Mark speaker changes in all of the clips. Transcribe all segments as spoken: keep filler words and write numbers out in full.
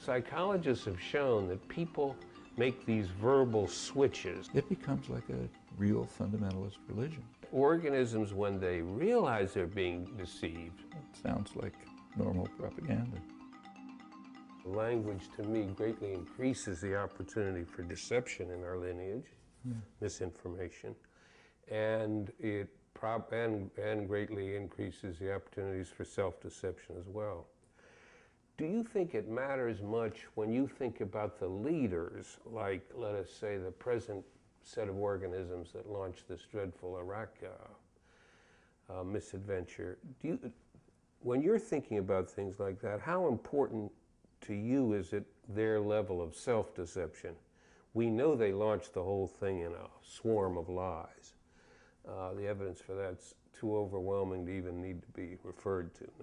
Speaker 1: Psychologists have shown that people make these verbal switches.
Speaker 2: It becomes like a real fundamentalist religion.
Speaker 1: Organisms, when they realize they're being deceived,
Speaker 2: it sounds like normal propaganda.
Speaker 1: Language, to me, greatly increases the opportunity for deception in our lineage, yeah. misinformation, and it prop and, and greatly increases the opportunities for self-deception as well. Do you think it matters much when you think about the leaders, like, let us say, the present set of organisms that launched this dreadful Iraq uh, uh, misadventure? Do you, when you're thinking about things like that, how important to you is it their level of self-deception? We know they launched the whole thing in a swarm of lies. Uh, the evidence for that's too overwhelming to even need to be referred to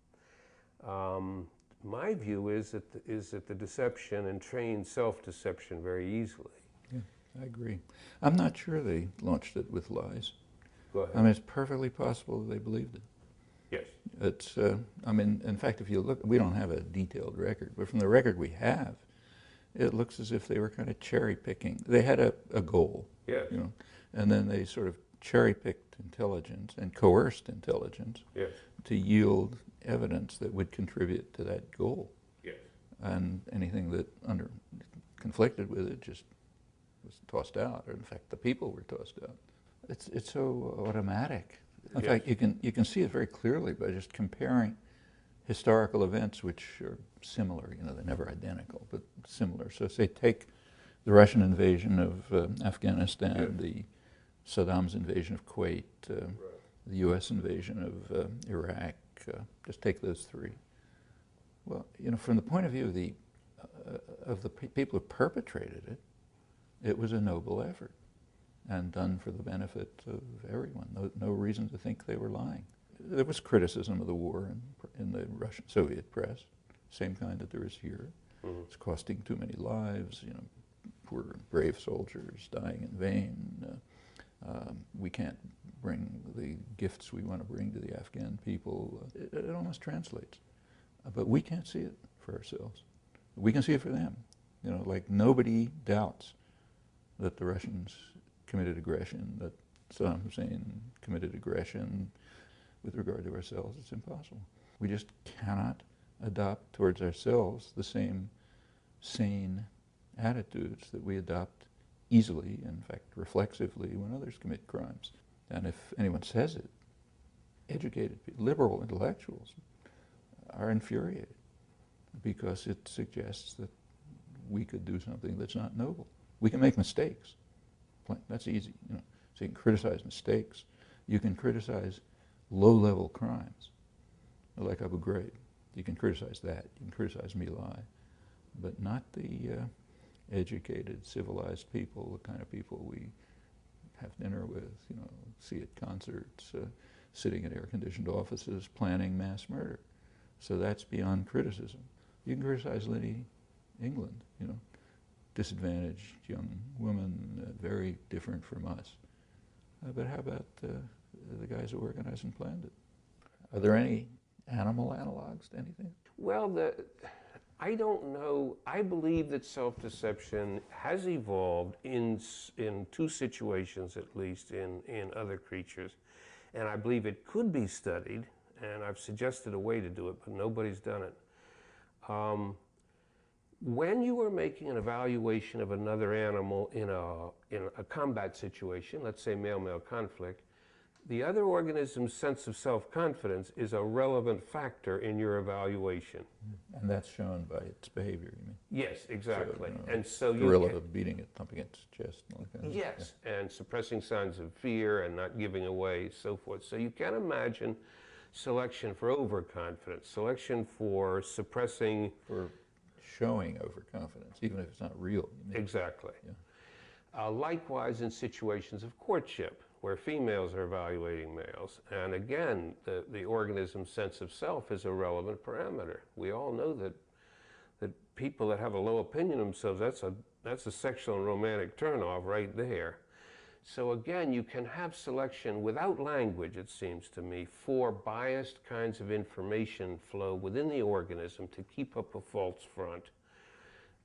Speaker 1: now. Um, my view is that the, is that the deception entrains self-deception very easily.
Speaker 2: Yeah, I agree. I'm not sure they launched it with lies.
Speaker 1: Go ahead.
Speaker 2: I mean, it's perfectly possible that they believed it.
Speaker 1: Yes.
Speaker 2: It's, uh, I mean, in fact, if you look, we don't have a detailed record, but from the record we have, it looks as if they were kind of cherry picking. They had a, a goal,
Speaker 1: yes.
Speaker 2: you know, and then they sort of cherry picked intelligence and coerced intelligence
Speaker 1: yes.
Speaker 2: to yield evidence that would contribute to that goal.
Speaker 1: Yes.
Speaker 2: And anything that under conflicted with it just was tossed out, or in fact, the people were tossed out. It's it's so automatic. In
Speaker 1: yes.
Speaker 2: fact, you can you can see it very clearly by just comparing historical events which are similar. You know, they're never identical, but similar. So, say take the Russian invasion of uh, Afghanistan, yes. the Saddam's invasion of Kuwait, uh, right. the U S invasion of uh, Iraq. Uh, just take those three. Well, you know, from the point of view of the uh, of the pe people who perpetrated it, it was a noble effort and done for the benefit of everyone. No, no reason to think they were lying. There was criticism of the war in, in the Russian Soviet press, same kind that there is here. Mm-hmm. It's costing too many lives. You know, poor brave soldiers dying in vain. Uh, Um, we can't bring the gifts we want to bring to the Afghan people. It, it almost translates. Uh, but we can't see it for ourselves. We can see it for them. You know, like nobody doubts that the Russians committed aggression, that Saddam Hussein committed aggression. With regard to ourselves, it's impossible. We just cannot adopt towards ourselves the same sane attitudes that we adopt easily, in fact, reflexively, when others commit crimes. And if anyone says it, educated people, liberal intellectuals are infuriated because it suggests that we could do something that's not noble. We can make mistakes. That's easy, you know. So you can criticize mistakes. You can criticize low-level crimes, like Abu Ghraib. You can criticize that. You can criticize My Lai, but not the uh, educated, civilized people, the kind of people we have dinner with, you know, see at concerts, uh, sitting in air-conditioned offices, planning mass murder. So that's beyond criticism. You can criticize Lady England, you know, disadvantaged young woman, uh, very different from us. Uh, but how about uh, the guys who organized and planned it? Are there any animal analogs to anything?
Speaker 1: Well, the... I don't know. I believe that self-deception has evolved in in two situations, at least, in, in other creatures. And I believe it could be studied, and I've suggested a way to do it, but nobody's done it. Um, when you are making an evaluation of another animal in a, in a combat situation, let's say male-male conflict, the other organism's sense of self-confidence is a relevant factor in your evaluation.
Speaker 2: And that's shown by its behavior, you mean?
Speaker 1: Yes, exactly.
Speaker 2: So, you know,
Speaker 1: and so you
Speaker 2: gorilla
Speaker 1: can,
Speaker 2: beating it, thumping its chest. And all that kind of,
Speaker 1: yes,
Speaker 2: yeah.
Speaker 1: and suppressing signs of fear and not giving away, so forth. So you can imagine selection for overconfidence, selection for suppressing...
Speaker 2: For showing overconfidence, even if it's not real. You mean.
Speaker 1: Exactly.
Speaker 2: Yeah.
Speaker 1: Uh, likewise in situations of courtship, where females are evaluating males. And again, the, the organism's sense of self is a relevant parameter. We all know that that people that have a low opinion of themselves, that's a, that's a sexual and romantic turnoff right there. So again, you can have selection without language, it seems to me, for biased kinds of information flow within the organism to keep up a false front.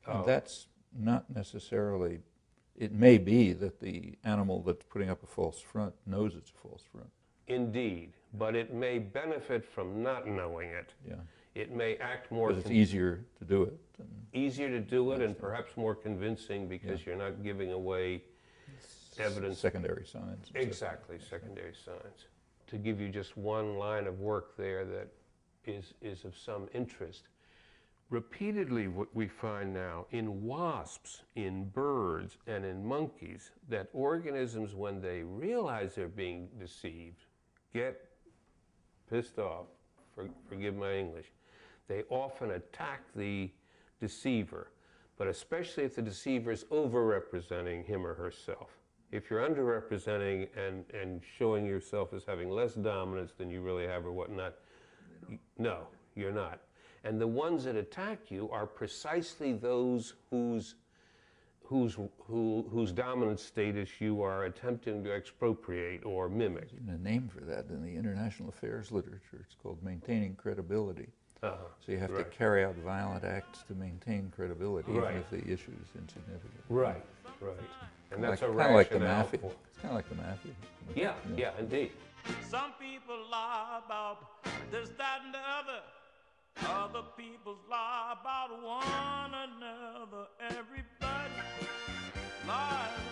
Speaker 2: And
Speaker 1: Oh.
Speaker 2: that's not necessarily, it may be that the animal that's putting up a false front knows it's a false front.
Speaker 1: Indeed, but it may benefit from not knowing it.
Speaker 2: Yeah.
Speaker 1: It may act more
Speaker 2: Because it's
Speaker 1: con-
Speaker 2: easier to do it. Than
Speaker 1: easier to do it and perhaps more convincing because
Speaker 2: Yeah.
Speaker 1: you're not giving away evidence.
Speaker 2: Secondary signs. and
Speaker 1: Exactly, secondary signs. To give you just one line of work there that is, is of some interest. Repeatedly, what we find now in wasps, in birds, and in monkeys, that organisms, when they realize they're being deceived, get pissed off, for, forgive my English. They often attack the deceiver, but especially if the deceiver is over-representing him or herself. If you're underrepresenting and, and showing yourself as having less dominance than you really have or whatnot, no, you're not. And the ones that attack you are precisely those whose, whose, who, whose dominant status you are attempting to expropriate or mimic.
Speaker 2: There's even a name for that in the international affairs literature. It's called maintaining credibility.
Speaker 1: Uh-huh.
Speaker 2: So you have
Speaker 1: Right.
Speaker 2: to carry out violent acts to maintain credibility,
Speaker 1: Right.
Speaker 2: even if the issue is insignificant.
Speaker 1: Right, right. And that's
Speaker 2: like,
Speaker 1: a
Speaker 2: kind of like the
Speaker 1: rationale
Speaker 2: mafia.
Speaker 1: for-
Speaker 2: It's kind of like the mafia.
Speaker 1: Yeah, yeah, indeed.
Speaker 3: Some people lie about this, that, and the other. Other people lie about one another. Everybody lies